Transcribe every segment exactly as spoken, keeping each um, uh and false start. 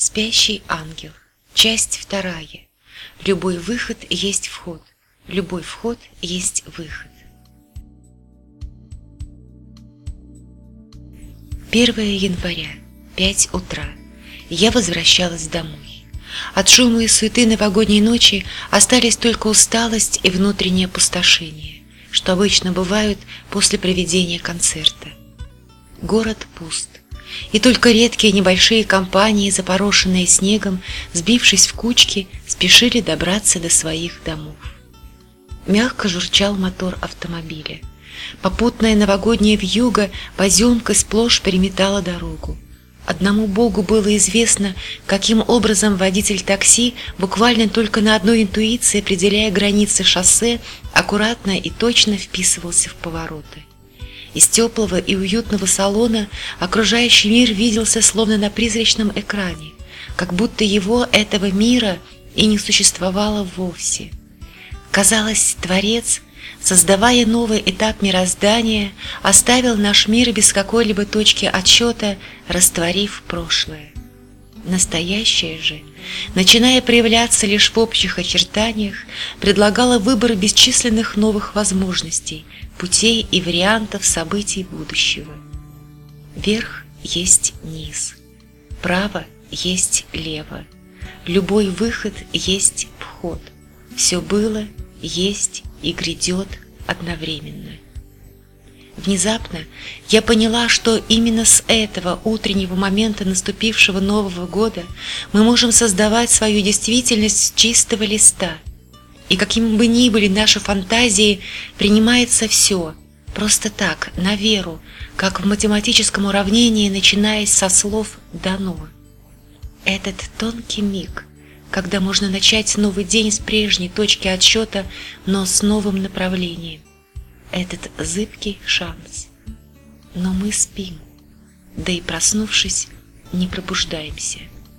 Спящий ангел. Часть вторая. Любой выход есть вход. Любой вход есть выход. первое января, пять утра. Я возвращалась домой. От шума и суеты новогодней ночи остались только усталость и внутреннее опустошение, что обычно бывают после проведения концерта. Город пуст, и только редкие небольшие компании, запорошенные снегом, сбившись в кучки, спешили добраться до своих домов. Мягко журчал мотор автомобиля. Попутная новогодняя вьюга поземкой сплошь переметала дорогу. Одному Богу было известно, каким образом водитель такси, буквально только на одной интуиции определяя границы шоссе, аккуратно и точно вписывался в повороты. Из теплого и уютного салона окружающий мир виделся словно на призрачном экране, как будто его, этого мира, и не существовало вовсе. Казалось, Творец, создавая новый этап мироздания, оставил наш мир без какой-либо точки отсчета, растворив прошлое. Настоящее же, начиная проявляться лишь в общих очертаниях, предлагало выбор бесчисленных новых возможностей, путей и вариантов событий будущего. Вверх есть низ, право есть лево, любой выход есть вход. Все было, есть и грядет одновременно. Внезапно я поняла, что именно с этого утреннего момента наступившего Нового года мы можем создавать свою действительность с чистого листа. И какими бы ни были наши фантазии, принимается все, просто так, на веру, как в математическом уравнении, начиная со слов «дано». Этот тонкий миг, когда можно начать новый день с прежней точки отсчета, но с новым направлением. Этот зыбкий шанс. Но мы спим, да и проснувшись, не пробуждаемся.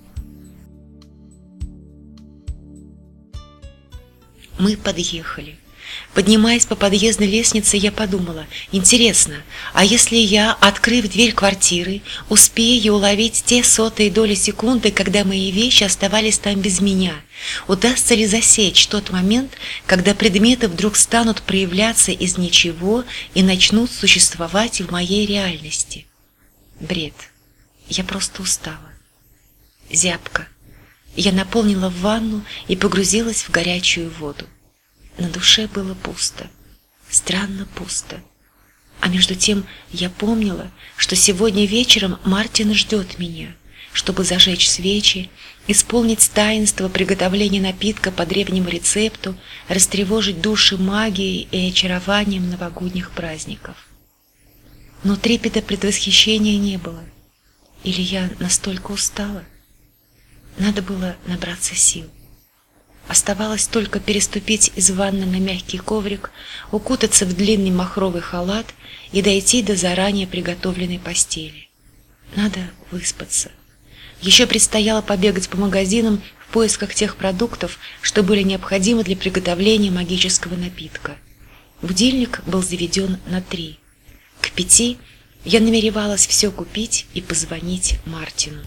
Мы подъехали. Поднимаясь по подъездной лестнице, я подумала: интересно, а если я, открыв дверь квартиры, успею уловить те сотые доли секунды, когда мои вещи оставались там без меня, удастся ли засечь тот момент, когда предметы вдруг станут проявляться из ничего и начнут существовать в моей реальности? Бред. Я просто устала. Зябко. Я наполнила ванну и погрузилась в горячую воду. На душе было пусто, странно пусто. А между тем я помнила, что сегодня вечером Мартин ждет меня, чтобы зажечь свечи, исполнить таинство приготовления напитка по древнему рецепту, растревожить души магией и очарованием новогодних праздников. Но трепета предвосхищения не было. Или я настолько устала? Надо было набраться сил. Оставалось только переступить из ванны на мягкий коврик, укутаться в длинный махровый халат и дойти до заранее приготовленной постели. Надо выспаться. Еще предстояло побегать по магазинам в поисках тех продуктов, что были необходимы для приготовления магического напитка. Будильник был заведен на три. К пяти я намеревалась все купить и позвонить Мартину.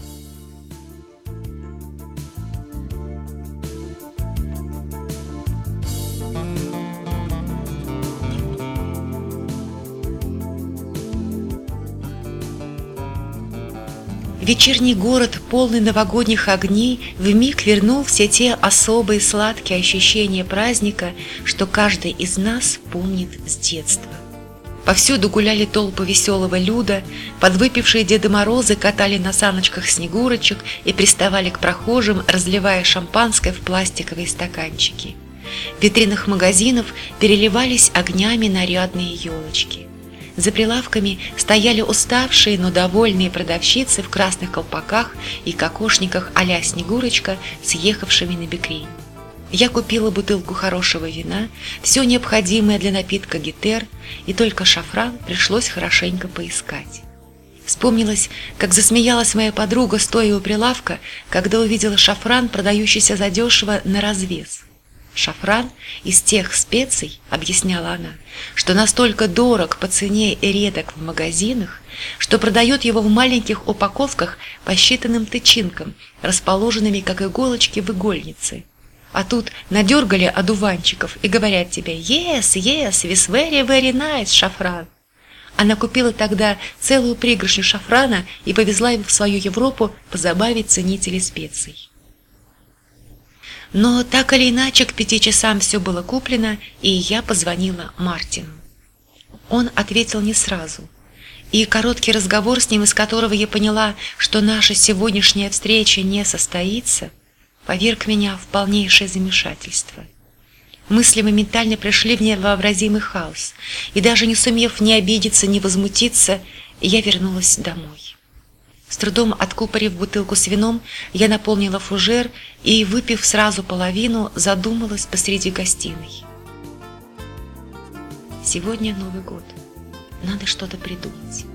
Вечерний город, полный новогодних огней, вмиг вернул все те особые сладкие ощущения праздника, что каждый из нас помнит с детства. Повсюду гуляли толпы веселого люда, подвыпившие Деды Морозы катали на саночках снегурочек и приставали к прохожим, разливая шампанское в пластиковые стаканчики. В витринах магазинов переливались огнями нарядные елочки. За прилавками стояли уставшие, но довольные продавщицы в красных колпаках и кокошниках а-ля Снегурочка, съехавшими на бекрень. Я купила бутылку хорошего вина, все необходимое для напитка гетер, и только шафран пришлось хорошенько поискать. Вспомнилось, как засмеялась моя подруга, стоя у прилавка, когда увидела шафран, продающийся задешево на развес. Шафран из тех специй, объясняла она, что настолько дорог по цене и редок в магазинах, что продают его в маленьких упаковках по считанным тычинкам, расположенными как иголочки в игольнице. А тут надергали одуванчиков и говорят тебе «Yes, yes, this very, very nice, шафран». Она купила тогда целую пригоршню шафрана и повезла его в свою Европу позабавить ценителей специй. Но так или иначе к пяти часам все было куплено, и я позвонила Мартину. Он ответил не сразу, и короткий разговор с ним, из которого я поняла, что наша сегодняшняя встреча не состоится, поверг меня в полнейшее замешательство. Мысли моментально пришли в невообразимый хаос, и даже не сумев ни обидеться, ни возмутиться, я вернулась домой. С трудом откупорив бутылку с вином, я наполнила фужер и, выпив сразу половину, задумалась посреди гостиной. Сегодня Новый год. Надо что-то придумать.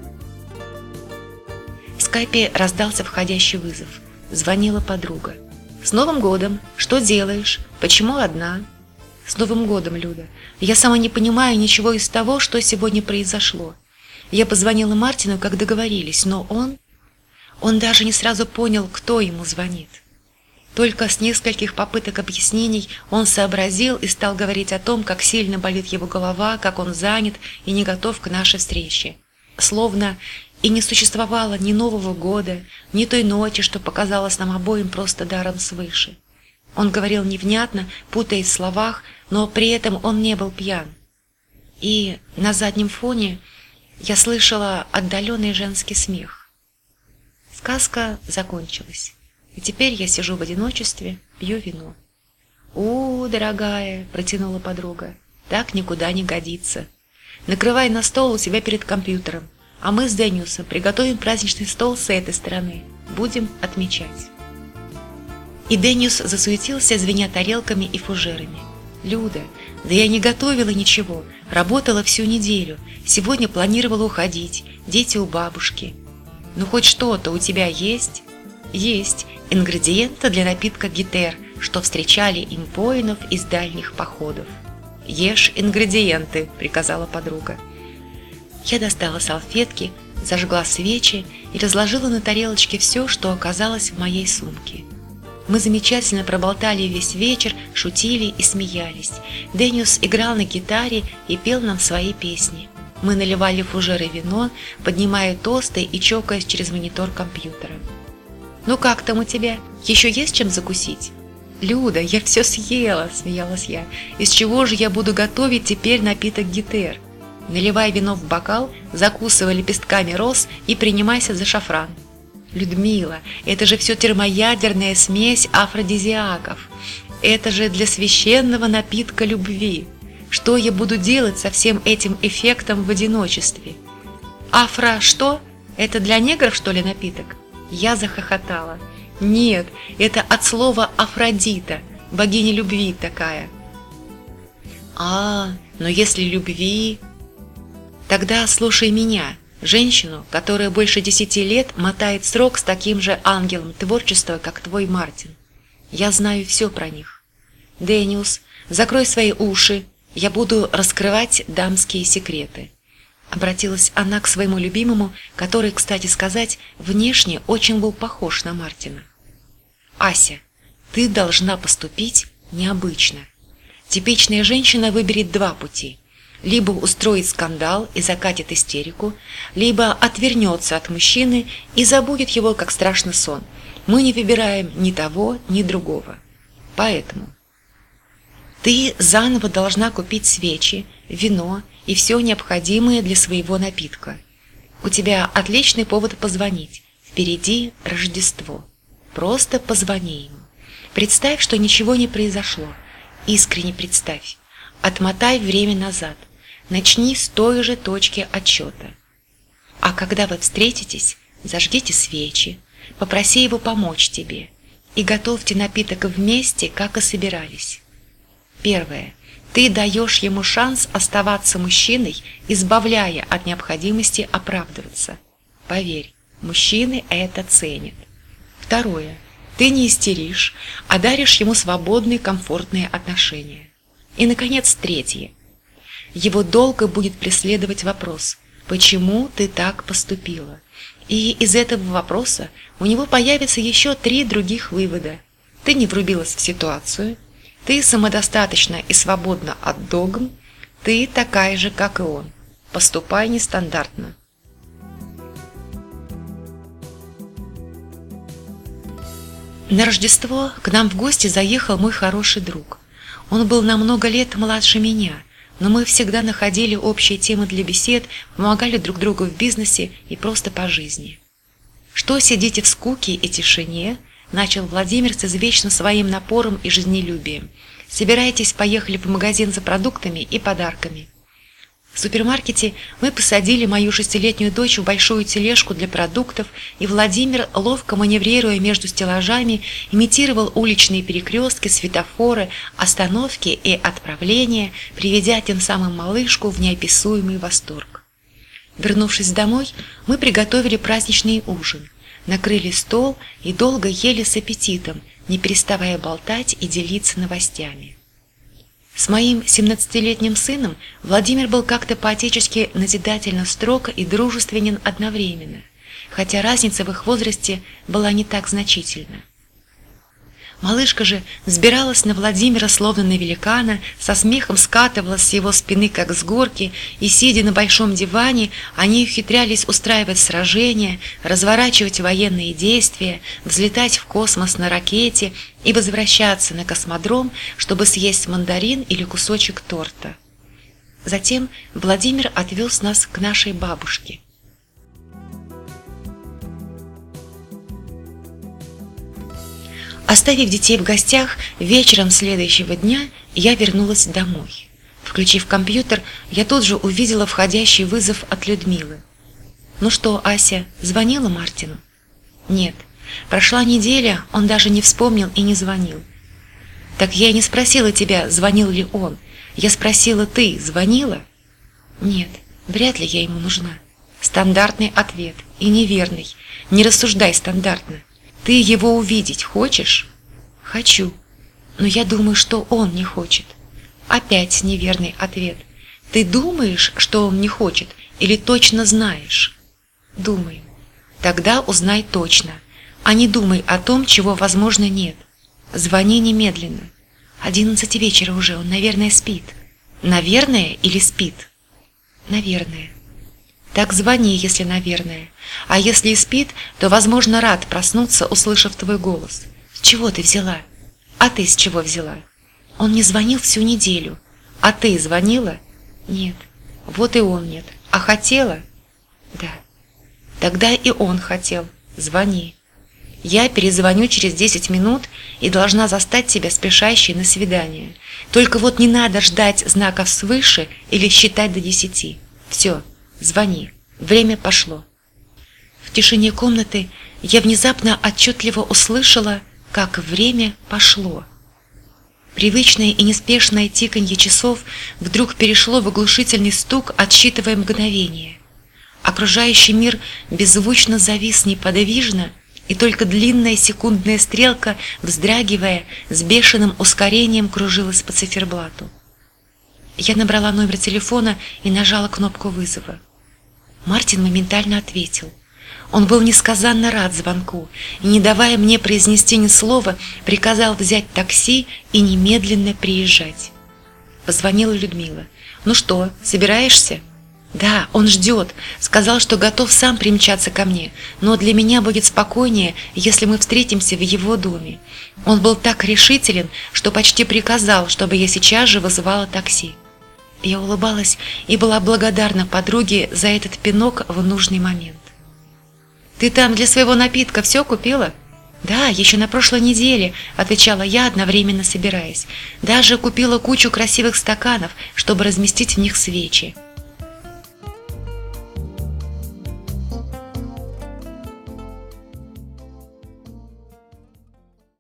В скайпе раздался входящий вызов. Звонила подруга. «С Новым годом! Что делаешь? Почему одна?» «С Новым годом, Люда! Я сама не понимаю ничего из того, что сегодня произошло. Я позвонила Мартину, как договорились, но он... Он даже не сразу понял, кто ему звонит. Только с нескольких попыток объяснений он сообразил и стал говорить о том, как сильно болит его голова, как он занят и не готов к нашей встрече. Словно и не существовало ни Нового года, ни той ночи, что показалось нам обоим просто даром свыше. Он говорил невнятно, путаясь в словах, но при этом он не был пьян. И на заднем фоне я слышала отдаленный женский смех. Сказка закончилась, и теперь я сижу в одиночестве, пью вино. «У, дорогая», — протянула подруга, — «так никуда не годится. Накрывай на стол у себя перед компьютером, а мы с Дэниусом приготовим праздничный стол с этой стороны. Будем отмечать». И Дэниус засуетился, звеня тарелками и фужерами. «Люда, да я не готовила ничего, работала всю неделю, сегодня планировала уходить, дети у бабушки». «Ну хоть что-то у тебя есть?» «Есть ингредиенты для напитка гитер, что встречали им воинов из дальних походов». «Ешь ингредиенты», — приказала подруга. Я достала салфетки, зажгла свечи и разложила на тарелочке все, что оказалось в моей сумке. Мы замечательно проболтали весь вечер, шутили и смеялись. Дэниус играл на гитаре и пел нам свои песни. Мы наливали в фужеры вино, поднимая тосты и чокаясь через монитор компьютера. «Ну как там у тебя? Еще есть чем закусить?» «Люда, я все съела», — смеялась я. «Из чего же я буду готовить теперь напиток гитер?» «Наливай вино в бокал, закусывай лепестками роз и принимайся за шафран». «Людмила, это же все термоядерная смесь афродизиаков. Это же для священного напитка любви. Что я буду делать со всем этим эффектом в одиночестве?» «Афро что? Это для негров, что ли, напиток?» Я захохотала. «Нет, это от слова Афродита, богиня любви такая». «А, но если любви...» «Тогда слушай меня, женщину, которая больше десяти лет мотает срок с таким же ангелом творчества, как твой Мартин. Я знаю все про них. Дэниус, закрой свои уши, я буду раскрывать дамские секреты». Обратилась она к своему любимому, который, кстати сказать, внешне очень был похож на Мартина. «Ася, ты должна поступить необычно. Типичная женщина выберет два пути. Либо устроит скандал и закатит истерику, либо отвернется от мужчины и забудет его, как страшный сон. Мы не выбираем ни того, ни другого. Поэтому ты заново должна купить свечи, вино и все необходимое для своего напитка. У тебя отличный повод позвонить. Впереди Рождество. Просто позвони ему. Представь, что ничего не произошло. Искренне представь. Отмотай время назад. Начни с той же точки отсчета. А когда вы встретитесь, зажгите свечи, попроси его помочь тебе и готовьте напиток вместе, как и собирались. Первое. Ты даешь ему шанс оставаться мужчиной, избавляя от необходимости оправдываться. Поверь, мужчины это ценят. Второе. Ты не истеришь, а даришь ему свободные, комфортные отношения. И, наконец, третье. Его долго будет преследовать вопрос, почему ты так поступила? И из этого вопроса у него появится еще три других вывода. Ты не врубилась в ситуацию, ты самодостаточна и свободна от догм, ты такая же, как и он. Поступай нестандартно. На Рождество к нам в гости заехал мой хороший друг. Он был на много лет младше меня, но мы всегда находили общие темы для бесед, помогали друг другу в бизнесе и просто по жизни. «Что сидите в скуке и тишине?» – начал Владимир с извечно своим напором и жизнелюбием. «Собирайтесь, поехали в магазин за продуктами и подарками». В супермаркете мы посадили мою шестилетнюю дочь в большую тележку для продуктов, и Владимир, ловко маневрируя между стеллажами, имитировал уличные перекрестки, светофоры, остановки и отправления, приведя тем самым малышку в неописуемый восторг. Вернувшись домой, мы приготовили праздничный ужин, накрыли стол и долго ели с аппетитом, не переставая болтать и делиться новостями. С моим семнадцатилетним сыном Владимир был как-то по-отечески назидательно строг и дружественен одновременно, хотя разница в их возрасте была не так значительна. Малышка же взбиралась на Владимира словно на великана, со смехом скатывалась с его спины, как с горки, и, сидя на большом диване, они ухитрялись устраивать сражения, разворачивать военные действия, взлетать в космос на ракете и возвращаться на космодром, чтобы съесть мандарин или кусочек торта. Затем Владимир отвез нас к нашей бабушке. Оставив детей в гостях, вечером следующего дня я вернулась домой. Включив компьютер, я тут же увидела входящий вызов от Людмилы. «Ну что, Ася, звонила Мартину?» «Нет. Прошла неделя, он даже не вспомнил и не звонил». «Так я и не спросила тебя, звонил ли он. Я спросила, ты звонила?» «Нет, вряд ли я ему нужна». Стандартный ответ и неверный. Не рассуждай стандартно. Ты его увидеть хочешь? Хочу. Но я думаю, что он не хочет. Опять неверный ответ. Ты думаешь, что он не хочет, или точно знаешь? Думаю. Тогда узнай точно, а не думай о том, чего, возможно, нет. Звони немедленно. Одиннадцать вечера уже, он, наверное, спит. Наверное или спит? Наверное. Так звони, если наверное. А если и спит, то, возможно, рад проснуться, услышав твой голос. С чего ты взяла? А ты с чего взяла? Он не звонил всю неделю. А ты звонила? Нет. Вот и он нет. А хотела? Да. Тогда и он хотел. Звони. Я перезвоню через десять минут и должна застать тебя спешащей на свидание. Только вот не надо ждать знаков свыше или считать до десяти. Все. Звони. Время пошло. В тишине комнаты я внезапно отчетливо услышала, как время пошло. Привычное и неспешное тиканье часов вдруг перешло в оглушительный стук, отсчитывая мгновение. Окружающий мир беззвучно завис неподвижно, и только длинная секундная стрелка, вздрагивая, с бешеным ускорением кружилась по циферблату. Я набрала номер телефона и нажала кнопку вызова. Мартин моментально ответил. Он был несказанно рад звонку и, не давая мне произнести ни слова, приказал взять такси и немедленно приезжать. Позвонила Людмила. «Ну что, собираешься?» «Да, он ждет. Сказал, что готов сам примчаться ко мне, но для меня будет спокойнее, если мы встретимся в его доме. Он был так решителен, что почти приказал, чтобы я сейчас же вызывала такси». Я улыбалась и была благодарна подруге за этот пинок в нужный момент. «Ты там для своего напитка все купила?» «Да, еще на прошлой неделе», — отвечала я, одновременно собираясь. «Даже купила кучу красивых стаканов, чтобы разместить в них свечи».